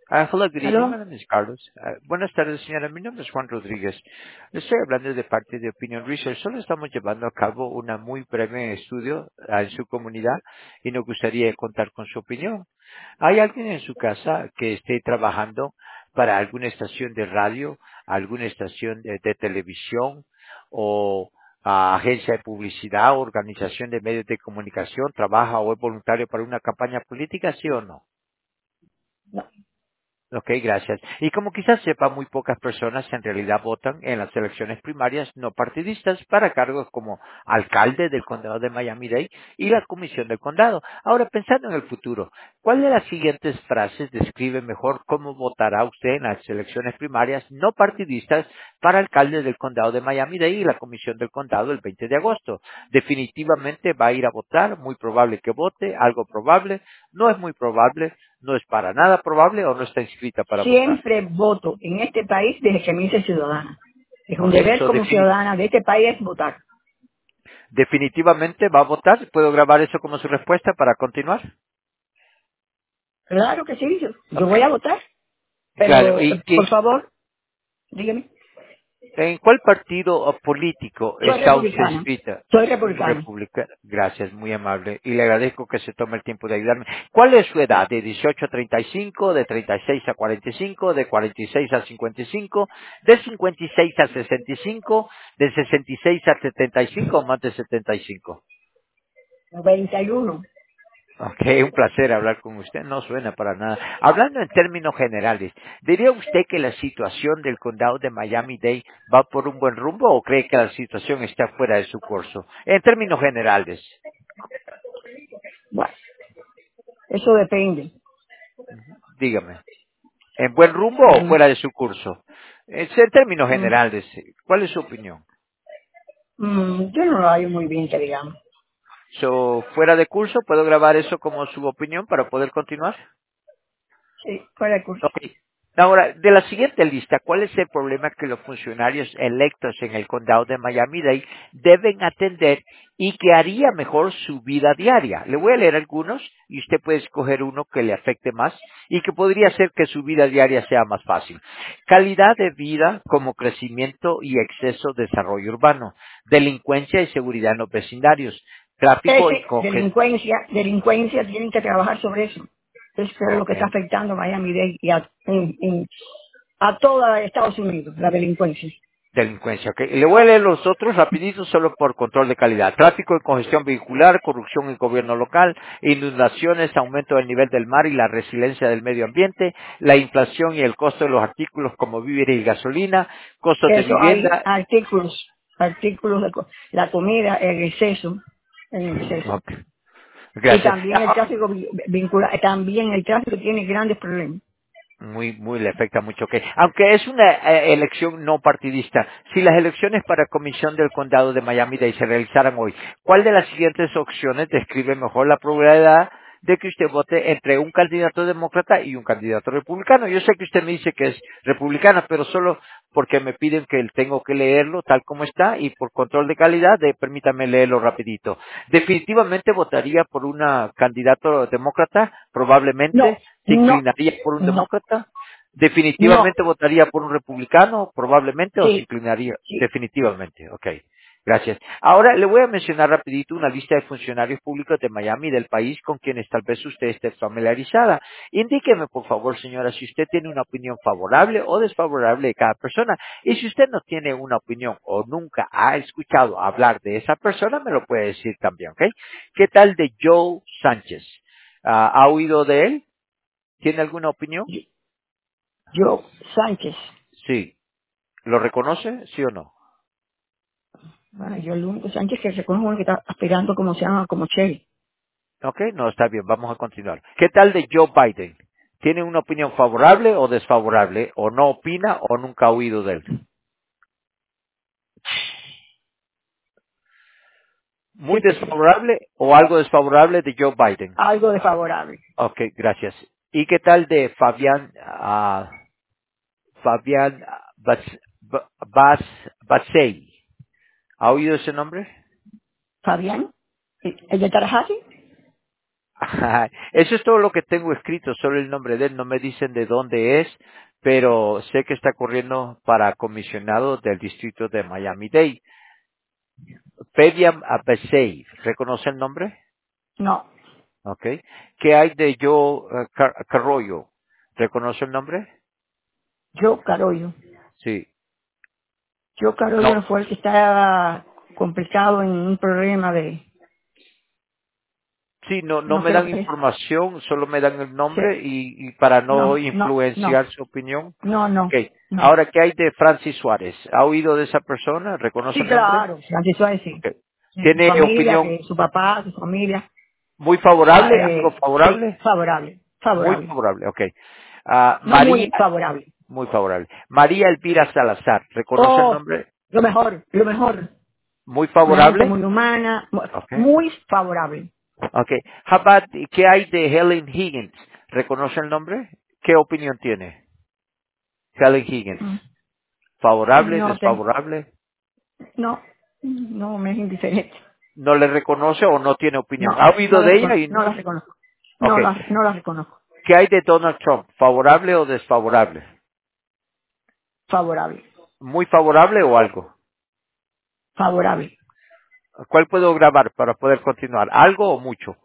Hello, good evening. My ¿Aló? name is Carlos. Buenas tardes, señora. Mi nombre es Juan Rodríguez. Le estoy hablando de parte de Opinion Research. Solo estamos llevando a cabo una muy breve estudio en su comunidad y nos gustaría contar con su opinión. ¿Hay alguien en su casa que esté trabajando para alguna estación de radio, alguna estación de televisión o agencia de publicidad, organización de medios de comunicación, trabaja o es voluntario para una campaña política, sí o no? No. Ok, gracias. Y como quizás sepa, muy pocas personas en realidad votan en las elecciones primarias no partidistas para cargos como alcalde del condado de Miami-Dade y la comisión del condado. Ahora, pensando en el futuro, ¿cuál de las siguientes frases describe mejor cómo votará usted en las elecciones primarias no partidistas para alcalde del condado de Miami-Dade y la comisión del condado el 20 de agosto? Definitivamente va a ir a votar, muy probable que vote, algo probable, no es muy probable, no es para nada probable o no está inscrita para votar. Siempre voto en este país desde que me hice ciudadana. Es un Ok, deber so como ciudadana de este país votar. definitivamente va a votar. ¿Puedo grabar eso como su respuesta para continuar? Claro que sí, yo Ok. voy a votar, Claro, pero ¿y por favor, dígame. en cuál partido político Soy está usted republicana. inscrita? Soy republicana. República. Gracias, muy amable. Y le agradezco que se tome el tiempo de ayudarme. ¿Cuál es su edad? ¿De 18 a 35, de 36 a 45, de 46 a 55, de 56 a 65, de 66 a 75 o más de 75? 91. Ok, un placer hablar con usted. No suena para nada. Hablando en términos generales, ¿diría usted que la situación del condado de Miami-Dade va por un buen rumbo o cree que la situación está fuera de su curso? En términos generales, Bueno, eso depende. dígame. ¿En buen rumbo o Mm, fuera de su curso? En términos mm, generales, ¿cuál es su opinión? yo no lo hallo muy bien, que digamos. ¿Fuera de curso? ¿Puedo grabar eso como su opinión para poder continuar? Sí, fuera de curso. Ok. Ahora, de la siguiente lista, ¿cuál es el problema que los funcionarios electos en el condado de Miami-Dade deben atender y que haría mejor su vida diaria? Le voy a leer algunos y usted puede escoger uno que le afecte más y que podría hacer que su vida diaria sea más fácil. Calidad de vida como crecimiento y exceso de desarrollo urbano, delincuencia y seguridad en los vecindarios, tráfico y congestión. Delincuencia, tienen que trabajar sobre eso. Eso es lo que está afectando a Miami-Dade y a toda Estados Unidos, la delincuencia. Delincuencia, ok. Y le voy a leer los otros rapiditos solo por control de calidad. Tráfico y congestión vehicular, corrupción en gobierno local, inundaciones, aumento del nivel del mar y la resiliencia del medio ambiente, la inflación y el costo de los artículos como víveres y gasolina, costos de Eso hay vivienda. artículos de la comida, el exceso. Ok, Y gracias. también el tráfico vinculado, también el tráfico tiene grandes problemas. Muy le afecta mucho que, aunque es una elección no partidista, si las elecciones para comisión del condado de Miami-Dade se realizaran hoy, ¿cuál de las siguientes opciones describe mejor la probabilidad de que usted vote entre un candidato demócrata y un candidato republicano? Yo sé que usted me dice que es republicana, pero solo porque me piden que tengo que leerlo tal como está y por control de calidad, permítame leerlo rapidito. Definitivamente votaría por una candidato demócrata, No, probablemente se no, inclinaría por un no, demócrata, no. definitivamente votaría por un republicano, probablemente, o se Sí, inclinaría sí. definitivamente. Ok, gracias. Ahora le voy a mencionar rapidito una lista de funcionarios públicos de Miami y del país con quienes tal vez usted esté familiarizada. Indíqueme, por favor, señora, si usted tiene una opinión favorable o desfavorable de cada persona. Y si usted no tiene una opinión o nunca ha escuchado hablar de esa persona, me lo puede decir también, ¿ok? ¿Qué tal de Joe Sánchez? ¿Ha oído de él? ¿Tiene alguna opinión? Yo, Sánchez. Sí. ¿Lo reconoce? ¿Sí o no? Bueno, yo el único Sánchez que reconozco es uno que está aspirando como se llama, como Che. Ok, no, está bien, vamos a continuar. ¿Qué tal de Joe Biden? ¿Tiene una opinión favorable o desfavorable? ¿O no opina o nunca ha oído de él? ¿Muy Sí que sí. desfavorable o algo desfavorable de Joe Biden? Algo desfavorable. Ok, gracias. ¿Y qué tal de Fabián Bassey? ¿Ha oído ese nombre? Fabián, el de Tallahassee. Ajá. Eso es todo lo que tengo escrito, solo el nombre de él, no me dicen de dónde es, pero sé que está corriendo para comisionado del distrito de Miami-Dade. Pediam Abesey, ¿reconoce el nombre? No, Ok. ¿Qué hay de Joe Carroyo? ¿Reconoce el nombre? yo Carollo. Sí. Yo No. Carollo fue el que estaba complicado en un problema de, Sí, no, no no me sé lo dan que es. información, solo me dan el Sí. nombre y para no No, no, no, influenciar su opinión. no, Ok. no, no. Ahora, ¿qué hay de Francis Suárez? ¿Ha oído de esa persona? ¿Reconoce Sí, el nombre? claro, Francis Suárez sí. Ok. Su ¿Tiene familia, opinión que su papá, su familia, muy favorable? ¿Algo sí, favorable? favorable, Muy favorable. favorable, ok. No María, muy favorable. muy favorable. María Elvira Salazar, ¿reconoce el Oh, nombre? lo mejor, lo mejor. Muy Una gente favorable. muy humana, Ok. muy favorable. Ok. How about, ¿qué hay de Helen Higgins? ¿Reconoce el nombre? ¿Qué opinión tiene? Helen Higgins. Mm. ¿Favorable, No te, desfavorable? no, no me es indiferente. ¿No le reconoce o no tiene opinión? No, ¿Ha oído de ella y no no? las reconozco. Ok. No las reconozco. ¿Qué hay de Donald Trump? ¿Favorable o desfavorable? Favorable, ¿Muy favorable o algo? favorable. ¿Cuál puedo grabar para poder continuar? ¿Algo o mucho?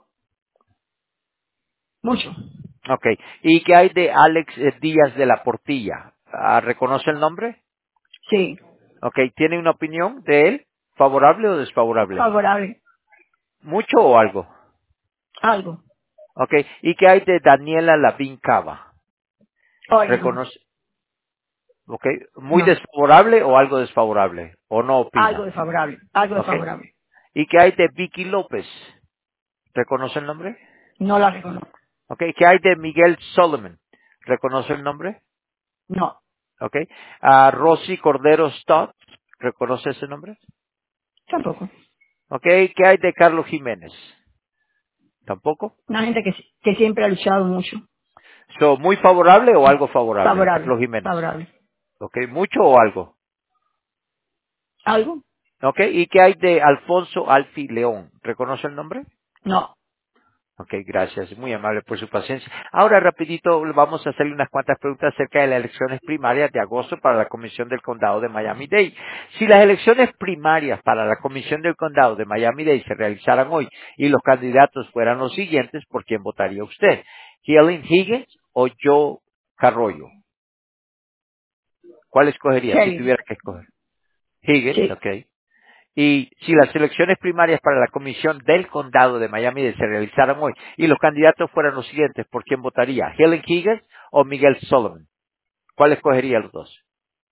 Mucho. Ok. ¿Y qué hay de Alex Díaz de la Portilla? ¿Reconoce el nombre? Sí, Ok. ¿Tiene una opinión de él? ¿Favorable o desfavorable? favorable. ¿Mucho o algo? Algo. Ok. ¿Y qué hay de Daniela Lavín Cava? Hoy no, ¿Reconoce? Ok. ¿Muy no. desfavorable o algo desfavorable? ¿O no Algo opina? de favorable, algo de Ok. favorable. ¿Y qué hay de Vicky López? ¿Reconoce el nombre? No la reconozco. Ok. ¿Qué hay de Miguel Solomon? ¿Reconoce el nombre? No, Ok. Rosy Cordero Stott. ¿Reconoce ese nombre? tampoco. Ok. ¿Qué hay de Carlos Jiménez? ¿Tampoco? Una gente que siempre ha luchado mucho. So, ¿muy favorable o algo favorable? Favorable, Carlos Jiménez. favorable. Ok. ¿Mucho o algo? ¿Algo? Ok. ¿Y qué hay de Alfonso Alfi León? ¿Reconoce el nombre? No. Ok, gracias. Muy amable por su paciencia. Ahora, rapidito, vamos a hacerle unas cuantas preguntas acerca de las elecciones primarias de agosto para la Comisión del Condado de Miami-Dade. Si las elecciones primarias para la Comisión del Condado de Miami-Dade se realizaran hoy y los candidatos fueran los siguientes, ¿por quién votaría usted? ¿Helen Higgins o Joe Carroyo? ¿Cuál escogería si Helen. tuviera que escoger? Higgins, Sí. ok. Y si las elecciones primarias para la Comisión del Condado de Miami-Dade se realizaran hoy y los candidatos fueran los siguientes, ¿por quién votaría? ¿Helen Higgins o Miguel Solomon? ¿Cuál escogería los dos?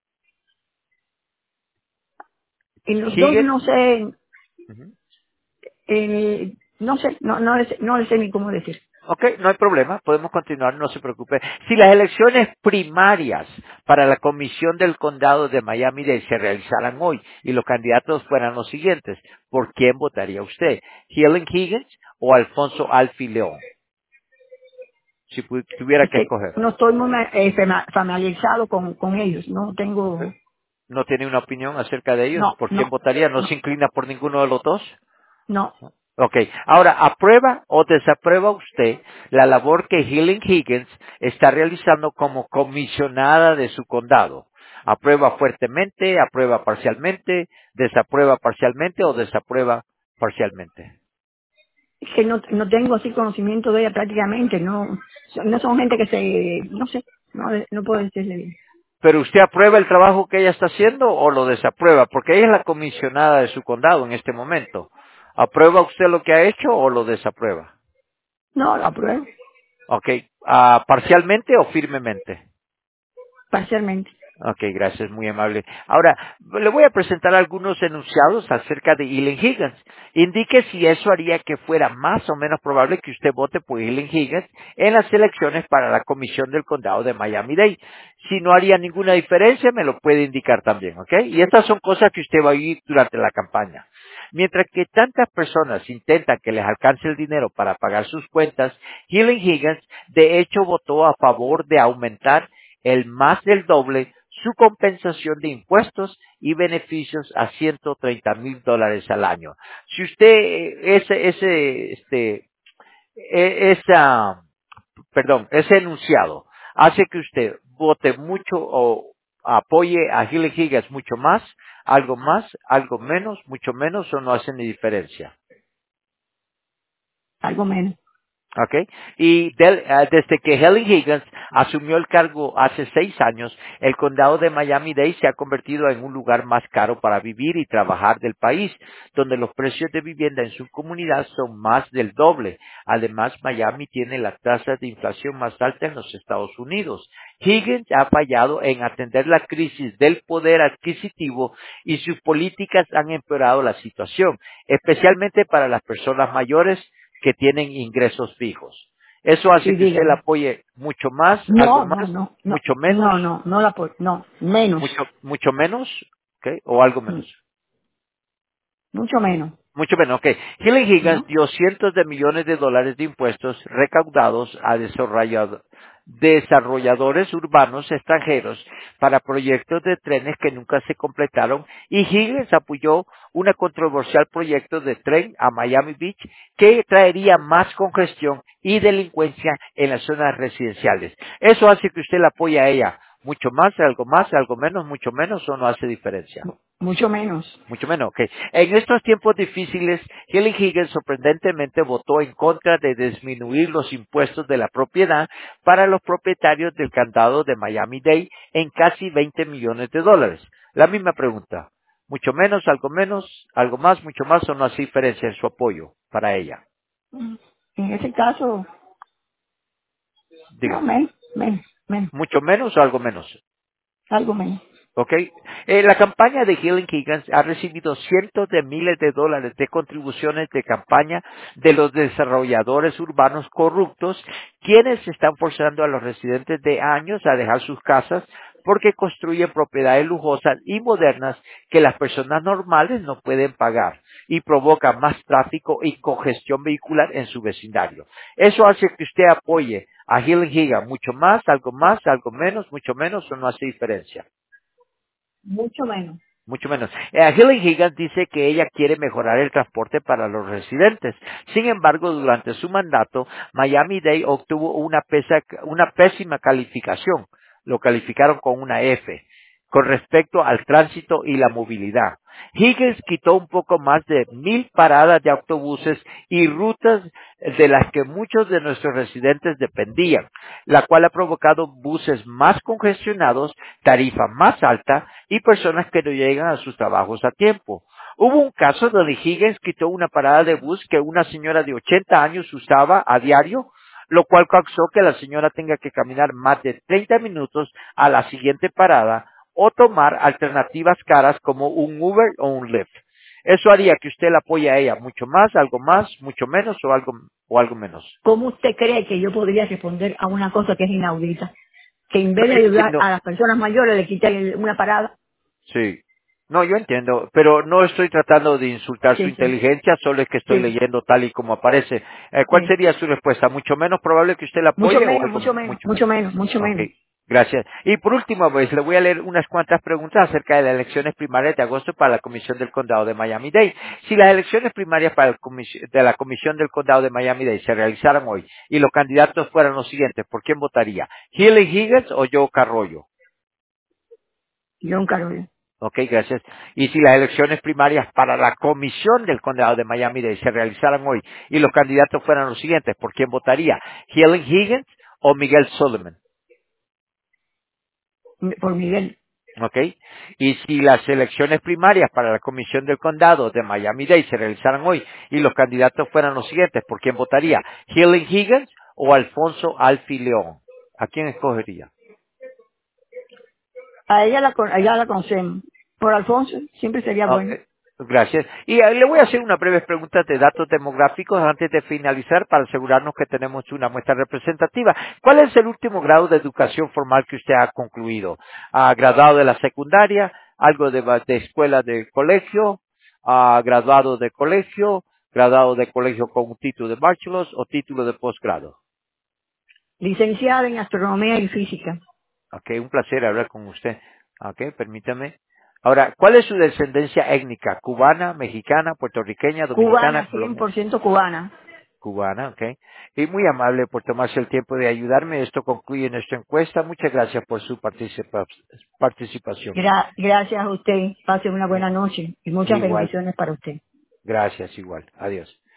Y los dos Higgins. no sé, Ujú. no sé, no les sé ni cómo decir. Ok, no hay problema, podemos continuar, no se preocupe. Si las elecciones primarias para la Comisión del Condado de Miami-Dade se realizaran hoy y los candidatos fueran los siguientes, ¿por quién votaría usted? ¿Helen Higgins o Alfonso Alfi León? Si tuviera Es que que escoger. no estoy muy familiarizado con ellos. No tengo, ¿No tiene una opinión acerca de ellos? no, ¿Por quién no, votaría? ¿No no, se inclina por ninguno de los dos? no. Ok. Ahora, ¿aprueba o desaprueba usted la labor que Helen Higgins está realizando como comisionada de su condado? ¿Aprueba fuertemente, aprueba parcialmente, desaprueba parcialmente o desaprueba parcialmente? Es que no tengo así conocimiento de ella prácticamente. No son gente que no sé, no puedo decirle bien. ¿Pero usted aprueba el trabajo que ella está haciendo o lo desaprueba? Porque ella es la comisionada de su condado en este momento. ¿Aprueba usted lo que ha hecho o lo desaprueba? No, lo apruebo, Ok, ¿parcialmente o firmemente? parcialmente. Ok, gracias, muy amable. Ahora, le voy a presentar algunos enunciados acerca de Helen Higgins. Indique si eso haría que fuera más o menos probable que usted vote por Helen Higgins en las elecciones para la Comisión del Condado de Miami-Dade. Si no haría ninguna diferencia, me lo puede indicar también, ¿ok? Y estas son cosas que usted va a oír durante la campaña. Mientras que tantas personas intentan que les alcance el dinero para pagar sus cuentas, Helen Higgins de hecho votó a favor de aumentar el más del doble su compensación de impuestos y beneficios a $130,000 al año. Si usted, esa, perdón, ese enunciado hace que usted vote mucho o apoye a Hillary Higgins más, algo menos, mucho menos o no hace ni diferencia. algo menos. Okay. Y desde que Helen Higgins asumió el cargo hace 6 años, el condado de Miami-Dade se ha convertido en un lugar más caro para vivir y trabajar del país, donde los precios de vivienda en su comunidad son más del doble. Además, Miami tiene la tasa de inflación más alta en los Estados Unidos. Higgins ha fallado en atender la crisis del poder adquisitivo y sus políticas han empeorado la situación, especialmente para las personas mayores que tienen ingresos fijos. Eso hace Sí, que usted la dígame. apoye mucho más, algo No, no, más, no, no, mucho menos, no, no, no la puedo, no, menos, mucho menos, ¿ok? O algo mm, menos. mucho menos, Mucho menos, ok. Hillary Higgins ¿no? dio cientos de millones de dólares de impuestos recaudados a desarrolladores urbanos extranjeros para proyectos de trenes que nunca se completaron y Higgins apoyó un controversial proyecto de tren a Miami Beach que traería más congestión y delincuencia en las zonas residenciales. Eso hace que usted la apoye a ella. Más, algo menos, mucho menos o no hace diferencia. Mucho menos. Mucho menos, ok. En estos tiempos difíciles, Hillary Higgins sorprendentemente votó en contra de disminuir los impuestos de la propiedad para los propietarios del condado de Miami-Dade en casi 20 millones de dólares. La misma pregunta. Menos, algo más, mucho más o no hace diferencia en su apoyo para ella. En ese caso, no, Dígame. menos, Mucho menos o algo menos. algo menos. ¿Ok? La campaña de Hillary Higgins ha recibido cientos de miles de dólares de contribuciones de campaña de los desarrolladores urbanos corruptos, quienes están forzando a los residentes de años a dejar sus casas porque construyen propiedades lujosas y modernas que las personas normales no pueden pagar y provocan más tráfico y congestión vehicular en su vecindario. Eso hace que usted apoye a Hillary Higgins más, algo menos, mucho menos o no hace diferencia. Mucho menos. Mucho menos. Hillary Higgins dice que ella quiere mejorar el transporte para los residentes. Sin embargo, durante su mandato, Miami-Dade obtuvo una pésima calificación. Lo calificaron con una F con respecto al tránsito y la movilidad. Higgins quitó un poco más de 1,000 paradas de autobuses y rutas de las que muchos de nuestros residentes dependían, la cual ha provocado buses más congestionados, tarifa más alta y personas que no llegan a sus trabajos a tiempo. Hubo un caso donde Higgins quitó una parada de bus que una señora de 80 años usaba a diario, lo cual causó que la señora tenga que caminar más de 30 minutos a la siguiente parada o tomar alternativas caras como un Uber o un Lyft. Eso haría que usted la apoye a ella más, mucho menos o algo menos. ¿Cómo usted cree que yo podría responder a una cosa que es inaudita? Que en No, vez de yo ayudar entiendo. a las personas mayores le quiten una parada. Sí. No, yo entiendo, pero no estoy tratando de insultar su Sí, sí, inteligencia, solo es que estoy sí, leyendo tal y como aparece. ¿Cuál sí. sería su respuesta? ¿Mucho menos probable que usted la Mucho apoye o menos, algo mucho menos, mucho mucho menos? menos, mucho Ok, menos. gracias. Y por último, pues, le voy a leer unas cuantas preguntas acerca de las elecciones primarias de agosto para la Comisión del Condado de Miami-Dade. Si las elecciones primarias para de la Comisión del Condado de Miami-Dade se realizaran hoy y los candidatos fueran los siguientes, ¿por quién votaría? ¿Hillary Higgins o Joe Carroyo? John Carolina. Ok, gracias. Y si las elecciones primarias para la Comisión del Condado de Miami-Dade se realizaran hoy y los candidatos fueran los siguientes, ¿por quién votaría? ¿Helen Higgins o Miguel Sullivan? Por Miguel. Ok. Y si las elecciones primarias para la Comisión del Condado de Miami-Dade se realizaran hoy y los candidatos fueran los siguientes, ¿por quién votaría? ¿Helen Higgins o Alfonso Alfi León? ¿A quién escogería? A ella la conocemos. Por Alfonso, siempre sería Ah, bueno. gracias. Y le voy a hacer una breve pregunta de datos demográficos antes de finalizar para asegurarnos que tenemos una muestra representativa. ¿Cuál es el último grado de educación formal que usted ha concluido? ¿Graduado de la secundaria? ¿Algo de escuela de colegio? ¿Graduado de colegio? ¿Graduado de colegio con un título de bachelor o título de posgrado? Licenciada en astronomía y física. Ok, un placer hablar con usted. Ok, permítame. Ahora, ¿cuál es su descendencia étnica? ¿Cubana, mexicana, puertorriqueña, dominicana, Cubana, colombiana? 100% cubana. cubana, ok. Y muy amable por tomarse el tiempo de ayudarme. Esto concluye nuestra encuesta. Muchas gracias por su participación. Gracias a usted. Pase una buena noche y muchas Igual, bendiciones para usted. gracias, igual. Adiós.